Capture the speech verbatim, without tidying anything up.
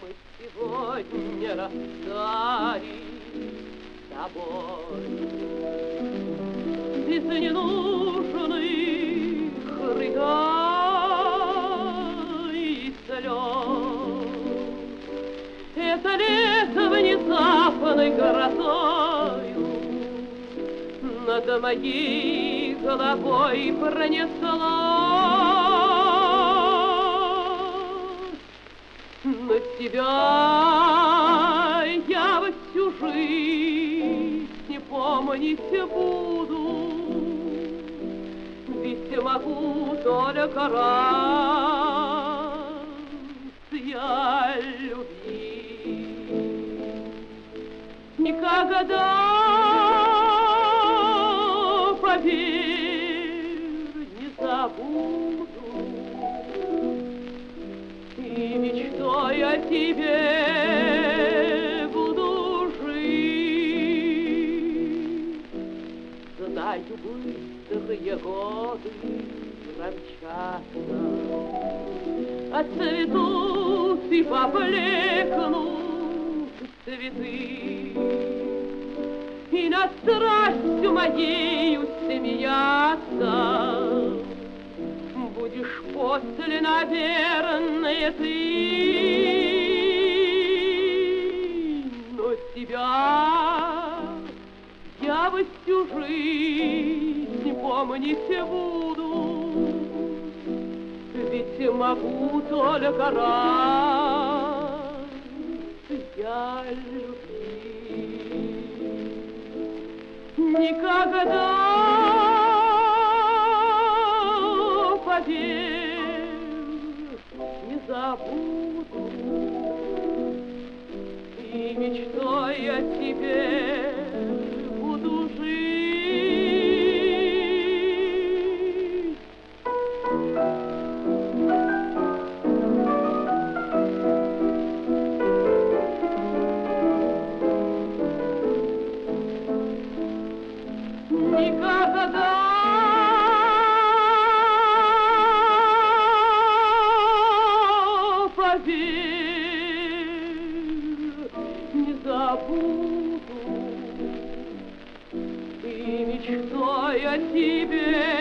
мы сегодня расстались с тобой из-за ненужных рыданий слез. Это лето внезапной грозою над моей головой пронеслось. На тебя я всю жизнь не помнить буду, ведь могу только раз я любить. Никогда, поверь, не забуду, и мечтой о тебе буду жить. Знаю, быстрые годы промчатся, отцветут и поблекнут цветы, и над страстью моею смеяться будешь после, наверное, ты. Но тебя я всю жизнь помнить буду, ведь могу только раз я любить. Никогда, поверь, не забуду, и мечтой о тебе буду жить. Никогда, поверь, не забуду, и мечтой о тебе